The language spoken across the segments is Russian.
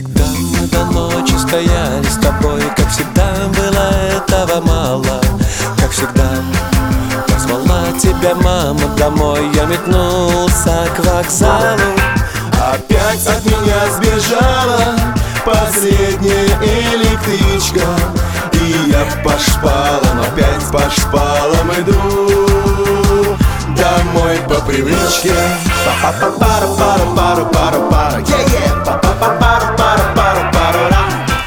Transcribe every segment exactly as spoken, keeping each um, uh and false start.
всегда мы до ночи стояли с тобой, как всегда было этого мало. Как всегда позвала тебя мама домой, я метнулся к вокзалу. Опять от меня сбежала последняя электричка, и я по шпалам, опять по шпалам иду домой по привычке. Па-па-па-пару-пару-пару-пару-пару, yeah-yeah. Па-па-па-пару-пару-пару-пару-ра.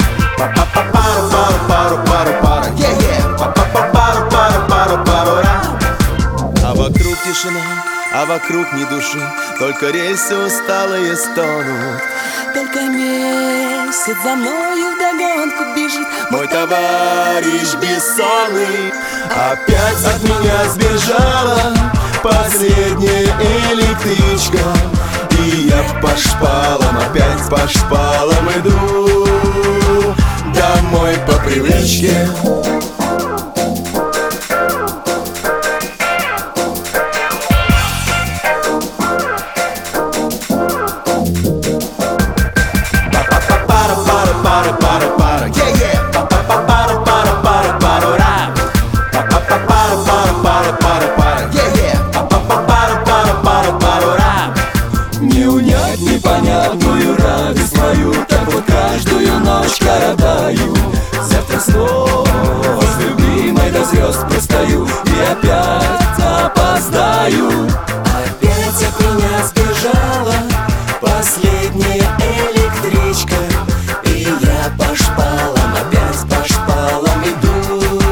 Па-па-па-пару-пару-пару-пару-пару, yeah-yeah. Па-па-па-пару-пару-пару-пару-ра. А вокруг тишина, а вокруг ни души, только рельсы усталые стонут. Только месяц за мною вдогонку бежит мой товарищ бессонный. Опять от меня сбежала последняя электричка, и я по шпалам, опять по шпалам иду домой по привычке. Пара-пара-пара-пара, yeah-yeah. Па-па-па-пару-пару-пару-пару-ра. Па-па-па-пару-пару-пару-пару-пару, yeah-yeah. Па-па-па-пару-пару-пару-пару-ра. Не унять непонятную радость мою, так вот каждую ночь коротаю. Завтра снова с любимой до звезд простою и опять опоздаю. Опять от меня сбежала последняя электричка, и я по шпалам, опять по шпалам иду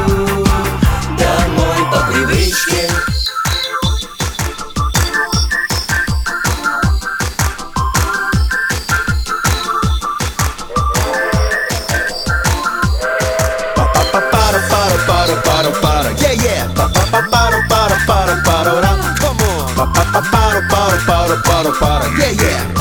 домой по привычке. Па-па-па-пару-пару-пару-пару-пару, yeah-yeah. Па-па-па-пару-пару-пару-пару-пару-ра. Come on. Па-па-па-пару-пару-пару-пару-пару-пару, yeah-yeah.